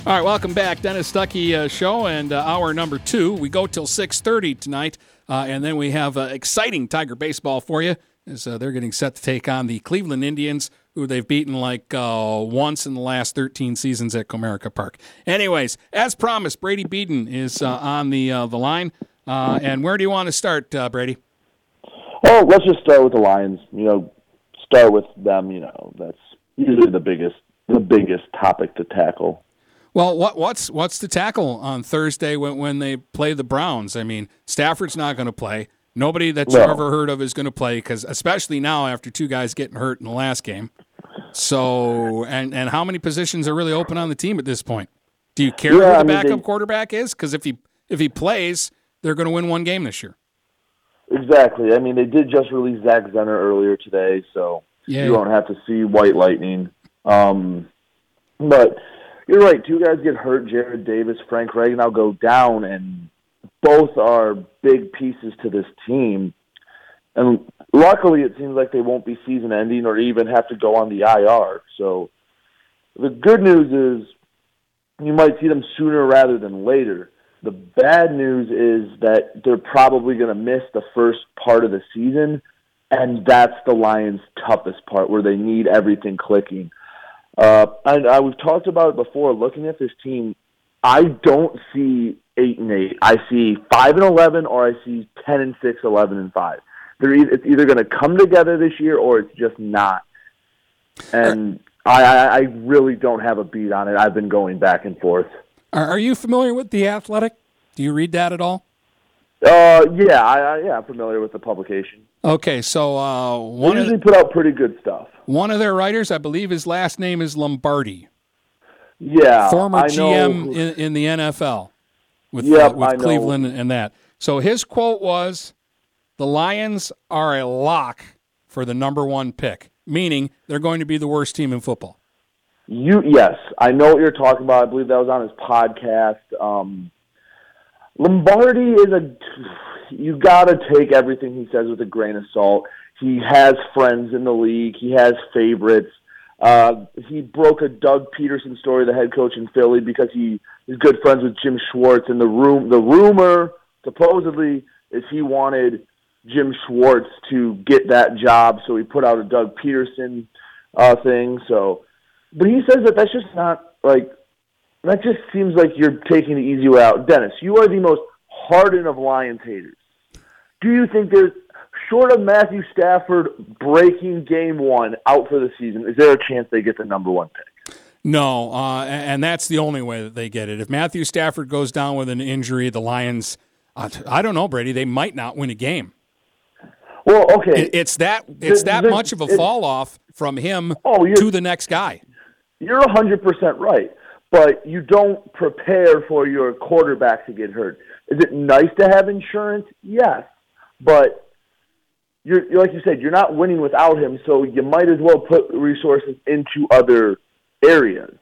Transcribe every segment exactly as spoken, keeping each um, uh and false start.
All right, welcome back. Dennis Stuckey uh, Show and uh, hour number two. We go till six thirty tonight, uh, and then we have uh, exciting Tiger baseball for you as uh, they're getting set to take on the Cleveland Indians, who they've beaten like uh, once in the last thirteen seasons at Comerica Park. Anyways, as promised, Brady Beaton is uh, on the uh, the line. Uh, and where do you want to start, uh, Brady? Oh, let's just start with the Lions. You know, start with them. You know, that's usually the biggest the biggest topic to tackle. Well, what, what's what's the tackle on Thursday when, when they play the Browns? I mean, Stafford's not going to play. Nobody that you've No. ever heard of is going to play, because especially now after two guys getting hurt in the last game. So, and, and how many positions are really open on the team at this point? Do you care Yeah, who the I mean, backup they- quarterback is? Because if he if he plays, they're going to win one game this year. Exactly. I mean, they did just release Zach Zenner earlier today, so Yeah. you won't have to see White Lightning. Um, but you're right. Two guys get hurt. Jared Davis, Frank Ragnow go down, and both are big pieces to this team. And luckily, it seems like they won't be season-ending or even have to go on the I R. So the good news is you might see them sooner rather than later. The bad news is that they're probably going to miss the first part of the season, and that's the Lions' toughest part, where they need everything clicking. Uh, and I, we've talked about it before. Looking at this team, I don't see eight and eight. I see five and eleven, or I see ten and six, eleven and five. They're either, it's either going to come together this year, or it's just not. And I, I, I really don't have a beat on it. I've been going back and forth. Are, are you familiar with The Athletic? Do you read that at all? Uh, yeah, I, I, yeah, I'm familiar with the publication. Okay, so uh, They one of usually the, put out pretty good stuff. one of their writers, I believe his last name is Lombardi. Yeah, Former I G know. M in, in the N F L with, Yep, uh, with I know. Cleveland and that. So his quote was, "The Lions are a lock for the number one pick," meaning they're going to be the worst team in football. You yes, I know what you're talking about. I believe that was on his podcast. Um, Lombardi is a you got to take everything he says with a grain of salt. He has friends in the league. He has favorites. Uh, he broke a Doug Peterson story, the head coach in Philly, because he is good friends with Jim Schwartz. And the room, the rumor supposedly is he wanted Jim Schwartz to get that job, so he put out a Doug Peterson uh, thing. So, but he says that that's just not like that. Just seems like you're taking the easy way out. Dennis, you are the most hardened of Lions haters. Do you think there's, short of Matthew Stafford breaking game one out for the season, is there a chance they get the number one pick? No, uh, and that's the only way that they get it. If Matthew Stafford goes down with an injury, the Lions, uh, I don't know, Brady, they might not win a game. Well, okay. It, it's that it's The- that the- much of a it- fall off from him Oh, you're- to the next guy. You're one hundred percent right, but you don't prepare for your quarterback to get hurt. Is it nice to have insurance? Yes, but you're, you're like you said, you're not winning without him, so you might as well put resources into other areas.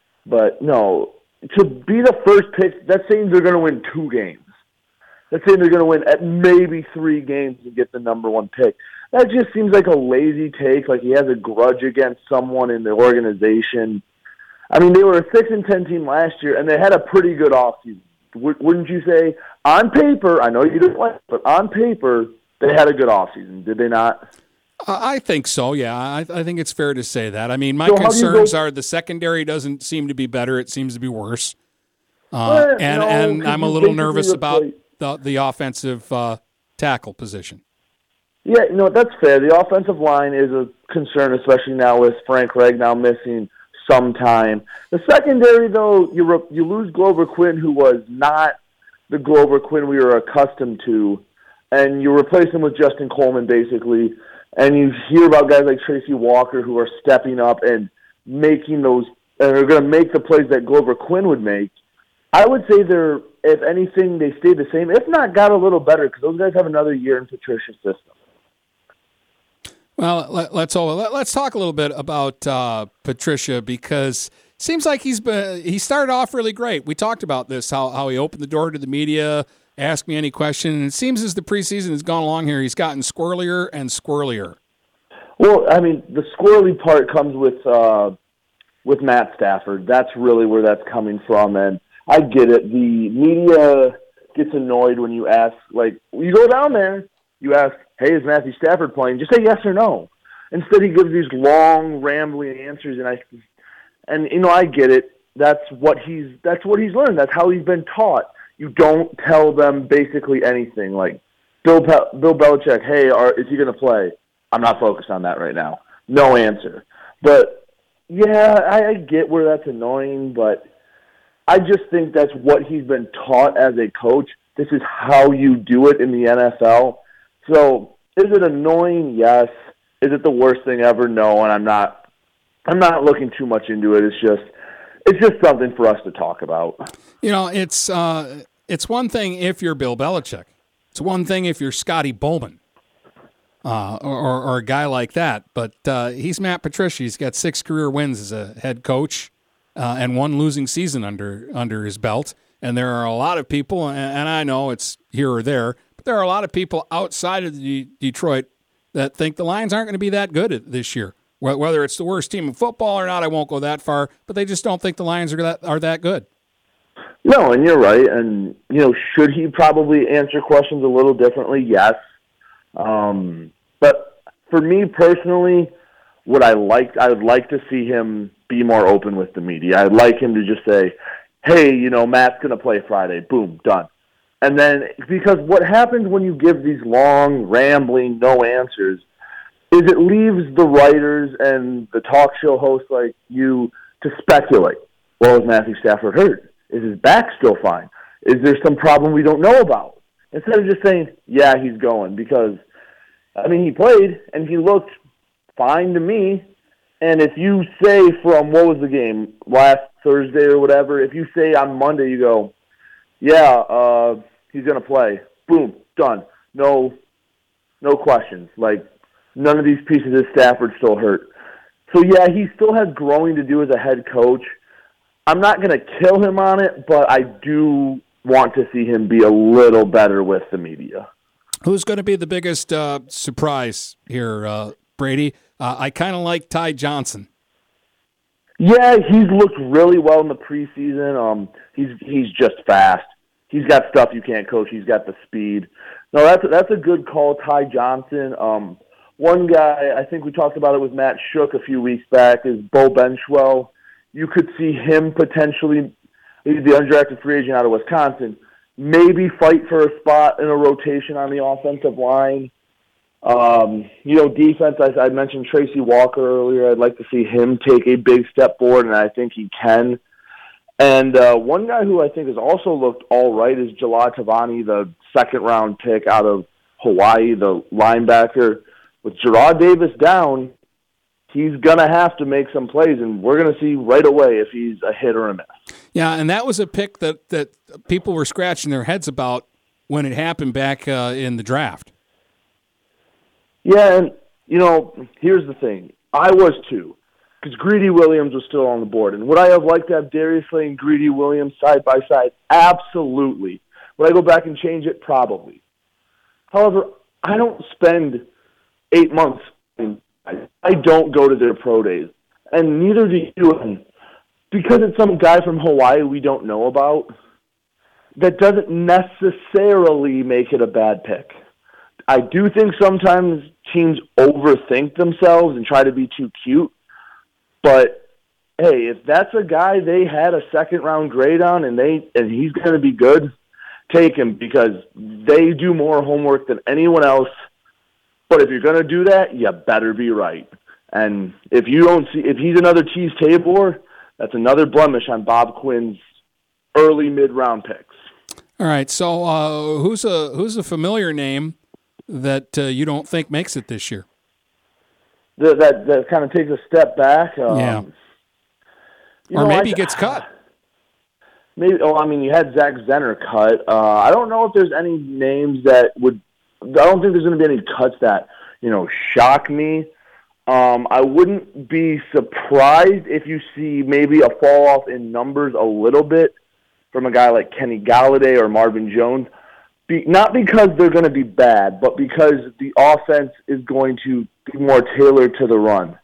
But no, to be the first pick, that's saying they're going to win two games. That's saying they're going to win at maybe three games and get the number one pick. That just seems like a lazy take, like he has a grudge against someone in the organization. I mean, they were a six and ten team last year, and they had a pretty good offseason. Wouldn't you say? On paper, I know you didn't like it, but on paper, they had a good offseason, did they not? I think so, yeah. I, I think it's fair to say that. I mean, my So how do you concerns go- are the secondary doesn't seem to be better. It seems to be worse. Uh, Well, and no, and 'cause I'm a you little basically nervous about replace- the, the offensive uh, tackle position. Yeah, you know, that's fair. The offensive line is a concern, especially now with Frank Ragnow missing some time. The secondary, though, you re- you lose Glover Quinn, who was not the Glover Quinn we were accustomed to, and you replace him with Justin Coleman, basically, and you hear about guys like Tracy Walker who are stepping up and making those, and are going to make the plays that Glover Quinn would make. I would say they're, if anything, they stayed the same, if not got a little better, because those guys have another year in Patricia's system. Well, let, let's all, let, let's talk a little bit about uh, Patricia, because it seems like he's been, he started off really great. We talked about this, how how he opened the door to the media, asked me any question, and it seems as the preseason has gone along here, he's gotten squirrelier and squirrelier. Well, I mean, the squirrely part comes with uh, with Matt Stafford. That's really where that's coming from, and I get it. The media gets annoyed when you ask, like, you go down there, you ask, hey, is Matthew Stafford playing? Just say yes or no. Instead, he gives these long, rambling answers, and I, and you know, I get it. That's what he's. That's what he's learned. That's how he's been taught. You don't tell them basically anything. Like Bill Pe- Bill Belichick, hey, are, is he going to play? I'm not focused on that right now. No answer. But yeah, I, I get where that's annoying, but I just think that's what he's been taught as a coach. This is how you do it in the N F L. So is it annoying? Yes. Is it the worst thing ever? No. And I'm not. I'm not looking too much into it. It's just. It's just something for us to talk about. You know, it's uh, it's one thing if you're Bill Belichick. It's one thing if you're Scotty Bowman uh, or, or a guy like that. But uh, he's Matt Patricia. He's got six career wins as a head coach uh, and one losing season under under his belt. And there are a lot of people, and, and I know it's here or there, but there are a lot of people outside of the Detroit that think the Lions aren't going to be that good this year. Whether it's the worst team in football or not, I won't go that far, but they just don't think the Lions are that are that good. No, and you're right. And, you know, should he probably answer questions a little differently? Yes. Um, but for me personally, what I like, I would like to see him be more open with the media. I'd like him to just say, hey, you know, Matt's going to play Friday. Boom, done. And then, because what happens when you give these long, rambling, no answers is it leaves the writers and the talk show hosts like you to speculate. Well, is Matthew Stafford hurt? Is his back still fine? Is there some problem we don't know about? Instead of just saying, yeah, he's going. Because, I mean, he played, and he looked fine to me. And if you say from, what was the game, last Thursday or whatever, if you say on Monday, you go, yeah, uh, he's going to play. Boom, done. No, no questions. Like, none of these pieces of Stafford still hurt. So, yeah, he still has growing to do as a head coach. I'm not going to kill him on it, but I do want to see him be a little better with the media. Who's going to be the biggest uh, surprise here, uh, Brady? Uh, I kind of like Ty Johnson. Yeah, he's looked really well in the preseason. Um, he's he's just fast. He's got stuff you can't coach. He's got the speed. No, that's that's a good call, Ty Johnson. Um, One guy, I think we talked about it with Matt Shook a few weeks back, is Bo Benchwell. You could see him potentially, he's the undrafted free agent out of Wisconsin, maybe fight for a spot in a rotation on the offensive line. Um, you know, defense, I, I mentioned Tracy Walker earlier. I'd like to see him take a big step forward, and I think he can. And uh, one guy who I think has also looked all right is Jalad Tavani, the second-round pick out of Hawaii, the linebacker. With Gerard Davis down, he's going to have to make some plays, and we're going to see right away if he's a hit or a miss. Yeah, and that was a pick that, that people were scratching their heads about when it happened back uh, in the draft. Yeah, and, you know, here's the thing. I was too, because Greedy Williams was still on the board. And would I have liked to have Darius Slay and Greedy Williams side by side? Absolutely. Would I go back and change it? Probably. However, I don't spend eight months. I don't go to their pro days, and neither do you. And because it's some guy from Hawaii we don't know about, that doesn't necessarily make it a bad pick. I do think sometimes teams overthink themselves and try to be too cute, but hey, if that's a guy they had a second-round grade on and they and he's going to be good, take him, because they do more homework than anyone else. But if you're going to do that, you better be right. And if you don't see, if he's another Tease Tabor, that's another blemish on Bob Quinn's early mid-round picks. All right, so uh, who's a who's a familiar name that uh, you don't think makes it this year? That that, that kind of takes a step back. Um, yeah. know, Or maybe I, gets cut. Maybe. Oh, I mean, you had Zach Zenner cut. Uh, I don't know if there's any names that would. I don't think there's going to be any cuts that you know shock me. Um, I wouldn't be surprised if you see maybe a fall off in numbers a little bit from a guy like Kenny Galladay or Marvin Jones. Be, not because they're going to be bad, but because the offense is going to be more tailored to the run.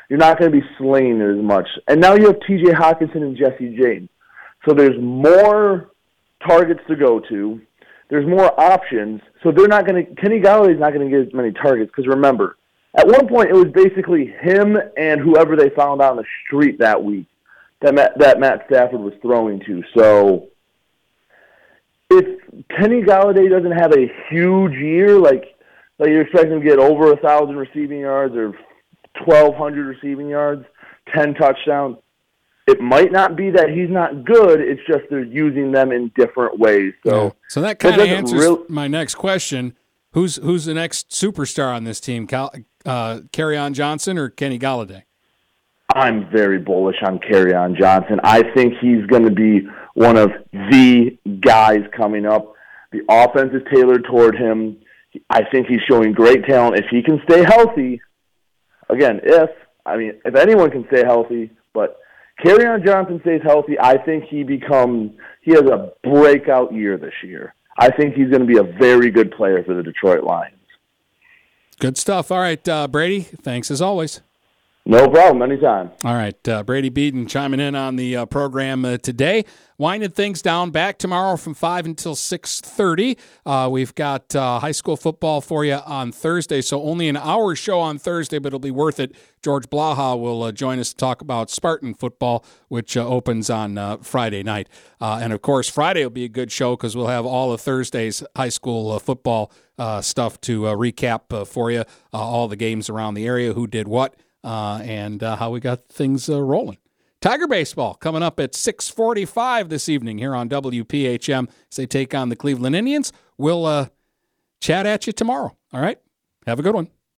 You're not going to be slaying it as much. And now you have T J Hawkinson and Jesse James. So there's more targets to go to. There's more options. So they're not going to – Kenny Galladay's not going to get as many targets because, remember, at one point it was basically him and whoever they found out on the street that week that Matt, that Matt Stafford was throwing to. So if Kenny Galladay doesn't have a huge year, like like you're expecting him to get over one thousand receiving yards or twelve hundred receiving yards, ten touchdowns, it might not be that he's not good. It's just they're using them in different ways. So, yeah. so that kind of answers real- my next question. Who's who's the next superstar on this team? Cal, uh, Kerryon Johnson or Kenny Galladay? I'm very bullish on Kerryon Johnson. I think he's going to be one of the guys coming up. The offense is tailored toward him. I think he's showing great talent. If he can stay healthy, again, if, I mean, if anyone can stay healthy, but Kerryon Johnson stays healthy, I think he becomes, he has a breakout year this year. I think he's going to be a very good player for the Detroit Lions. Good stuff. All right, uh, Brady, thanks as always. No problem, anytime. All right, uh, Brady Beaton chiming in on the uh, program uh, today. Winding things down, back tomorrow from five until six thirty. Uh, we've got uh, high school football for you on Thursday, so only an hour show on Thursday, but it'll be worth it. George Blaha will uh, join us to talk about Spartan football, which uh, opens on uh, Friday night. Uh, and, of course, Friday will be a good show because we'll have all of Thursday's high school uh, football uh, stuff to uh, recap uh, for you, uh, all the games around the area, who did what. Uh, and uh, how we got things uh, rolling. Tiger baseball coming up at six forty-five this evening here on W P H M as they take on the Cleveland Indians. We'll uh, chat at you tomorrow. All right? Have a good one.